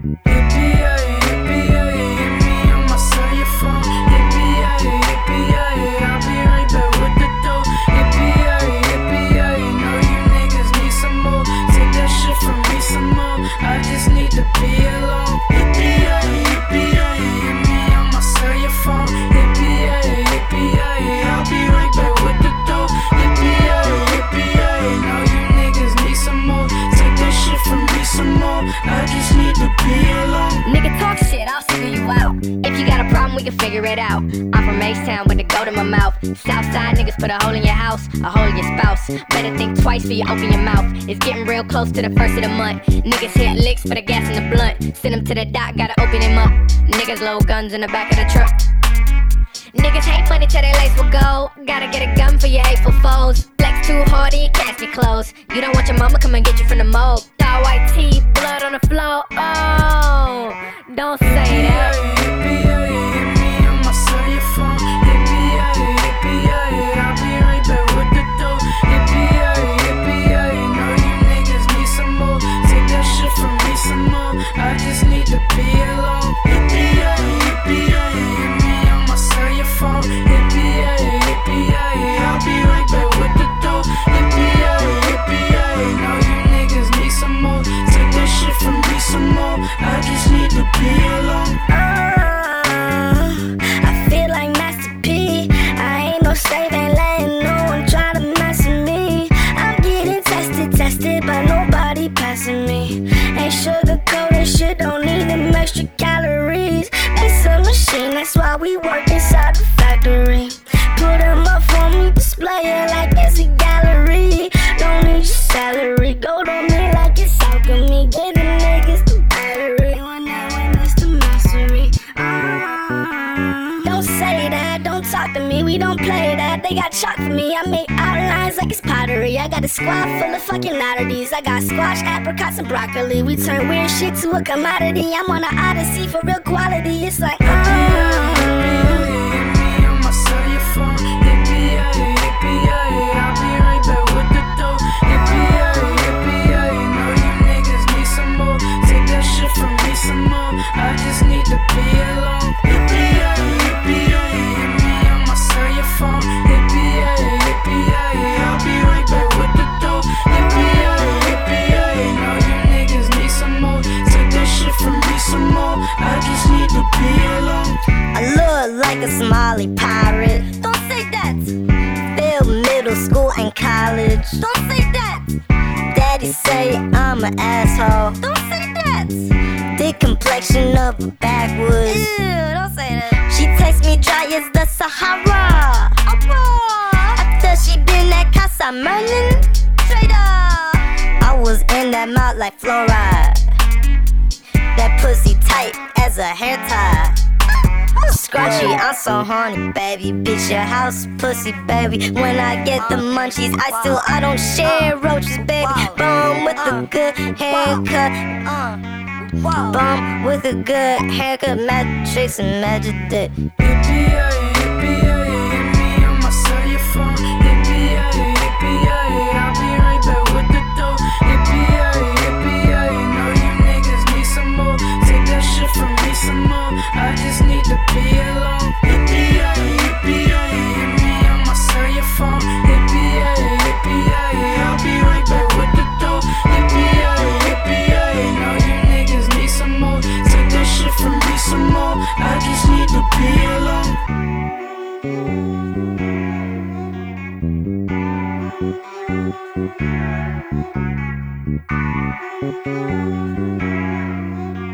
We can figure it out. I'm from H-Town with the gold in my mouth. Southside niggas put a hole in your house, a hole in your spouse. Better think twice before you open your mouth. It's getting real close to the first of the month. Niggas hit licks for the gas in the blunt. Send them to the dock, gotta open him up. Niggas load guns in the back of the truck. Niggas hate money till they lace with gold. Gotta get a gun for your hateful foes. Flex too hard and you catch your clothes. You don't want your mama come and get you from the mold. All white tee, blood on the floor. Oh, don't say that. I just need to be alone. I'ma sell your phone. I'll be right back with the dough. Know you niggas need some more. Take that shit from me some more. I just need to be alone. I feel like Master P. I ain't no slave, ain't letting no one try to mess with me. I'm getting tested, but nobody passing me. Ain't sugarcoated shit, don't need them extra calories. It's a machine, that's why we work inside the factory. Put them up for me, display it like it's a gallery. Don't need your salary, gold on me like it's alchemy. Get the niggas the battery, when it's the mastery. Don't say that, don't talk to me, we don't play that. They got chalk for me, I make outlines like it's pottery. I got a squad full of fucking oddities. I got squash, apricots, and broccoli. We turn weird shit to a commodity. I'm on an odyssey for real quality. It's like I'ma sell your phone. I'll be right back with the dough. Know you niggas need some more. Take that shit from me some more. I just need to be alone. I'ma sell your phone. I'll be right back with the dough. Know you niggas need some more. Take that shit from me some more. I just need to be alone. I look like a Somali pirate. Don't say that. Failed middle school and college. Don't say that. Daddy say I'm an asshole. Don't say that. The complexion of a backwoods. Ew, don't say that. She takes me dry as the Sahara. After she been at Casa Merlin. Straight up. I was in that mouth like fluoride. That pussy tight as a hair tie. Scratchy, I'm so horny, baby. Bitch, your house pussy, baby. When I get the munchies, I don't share roaches, baby. Bum with a good haircut. Bum with a good haircut. Magic tricks and magic dick. I'ma sell your phone. I'll be right back with the dough. Know you niggas need some more. Take that shit from me some more. I just need to be alone. I'ma sell your phone. I'll be right back with the dough. Know you niggas need some more. Take that shit from me some more. I just need to be alone.